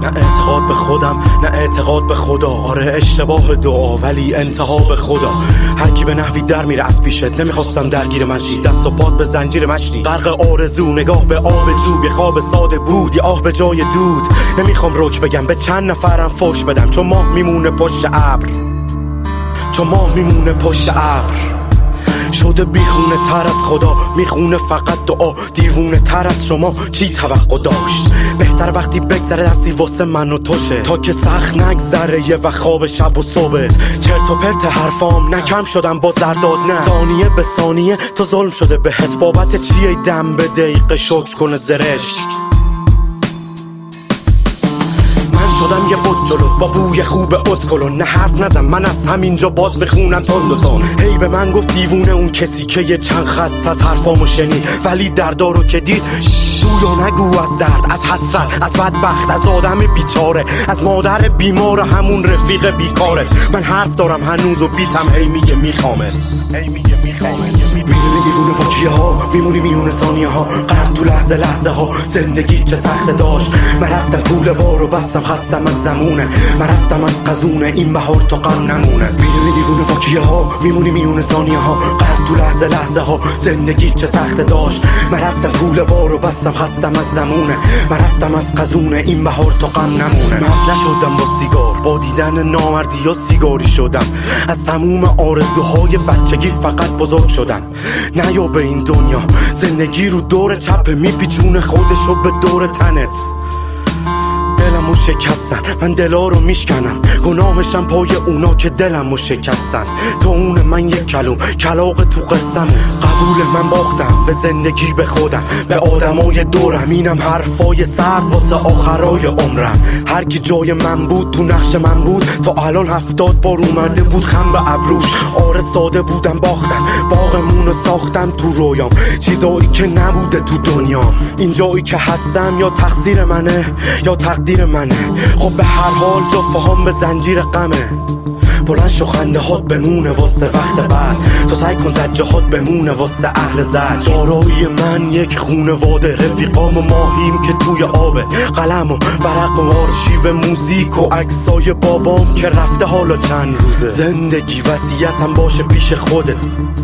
اعتقاد به خودم نه اعتقاد به خدا. آره اشتباه دعا ولی انتها به خدا. هر کی به نحوی در میره از پیشت، نمیخواستم درگیر من شی. دست و پات به زنجیر مشتی، غرق آرزو، نگاه به آب جو. یه خواب ساده بود، یه آه به جای دود. نمیخوام رک بگم، به چند نفرم فوش بدم. چون ماه میمونه پشت ابر، چون ماه میمونه پشت ابر. شده بیخونه تر از خدا، میخونه فقط دعا. دیوونه تر از شما چی توقع داشت؟ بهتر وقتی بگذره درسی واسه من و توشه، تا که سخت نگذره یه و خواب شب و صبح. چرت و پرت حرفام نکم شدم با زرداد نه. ثانیه به ثانیه تو ظلم شده بهت. بابت چیه دم به دقیقه شکر کنه زرشک؟ شدم یه بود جلوت با بوی خوب ادکلون. نه حرف نزن، من از همینجا باز میخونم تند و تند. هی به من گفت دیوونه اون کسی که یه چند خط از حرفامو شنید، ولی دردارو که دید گویا نگو از درد، از حسرت، از بدبخت، از آدم بیچاره، از مادر بیمار، همون رفیق بیکارت. من حرف دارم هنوز و بیتم هی میگه میخوامت. میدونی دیوونه با کیه ها، میمونی میونه ثانیه ها، غرق تو لحظه لحظه ها. زندگی چه سخت داشت، من رفتم کوله بارو بستم، خستم از زمونه، من رفتم از قزونه، این بهار تو غم نمونه. میدونی دیوونه با کیه ها، میمونی میونه ثانیه ها، غرق تو لحظه لحظه ها. زندگی چه سخت داشت، من رفتم کوله بارو بستم، خستم از زمونه، من رفتم از قزونه، این بهار تو غم نمونه. من نشدم با سیگار، با دیدن نامردی یا سیگاری شدم. از تموم آرزوهای بچگی فقط بزرگ شدم. نیا به این دنیا، زندگی رو دور چپ میپیچونه خودشو به دور تنت. دلمو شکستن، من دلا رو میشکنم، گناهشم پای اونا که دلمو شکستن. تو اون من یک کلاغ تو قسم. قبول من باختم به زندگی، به خودم، به آدمای دورم. اینم حرفای سرد واسه آخرای عمرم. هر کی جای من بود تو نقش من بود، تا الان 70 بار اومده بود خم به ابروش. آره ساده بودم باختم، باغمونو ساختم تو رویام. چیزایی که نبوده تو دنیام. این جایی که هستم یا تقصیر منه یا تقدیر منه. خب به هر حال جفهام به زنجیر غمه. بلند شو خنده هات بمونه واسه وقت بعد. تو سعی کن زجه هات بمونه واسه اهل زج. دارایی من یک خونواده، رفیقام و ماهیم که توی آبه. قلم و ورق و آرشیو موزیک و عکسای بابام که رفته حالا چند روزه. زندگی وصیتم باشه پیش خودت.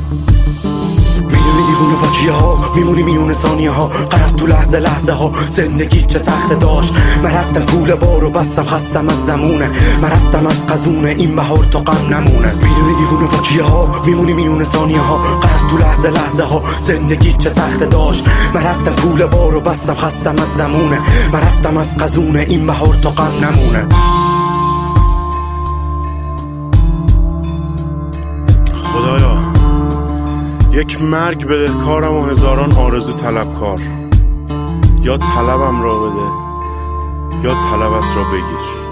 میدونی دیوونه با کیه ها، میمونی میونه ثانیه ها، غرق تو لحظه لحظه ها. زندگی چه سخت داشت، من رفتم کوله بارو بستم، خستم از زمونه، من رفتم از قزونه، این بهار تو غم نمونه. میدونی دیوونه با کیه ها، میمونی میونه ثانیه ها، غرق تو لحظه لحظه ها. زندگی چه سخت داشت، من رفتم کوله بارو بستم، خستم از زمونه، من رفتم از قزونه، این بهار تو غم نمونه. خدایا یک مرگ بده کارم و هزاران آرزو طلبکار. یا طلبم را بده یا طلبت را بگیر.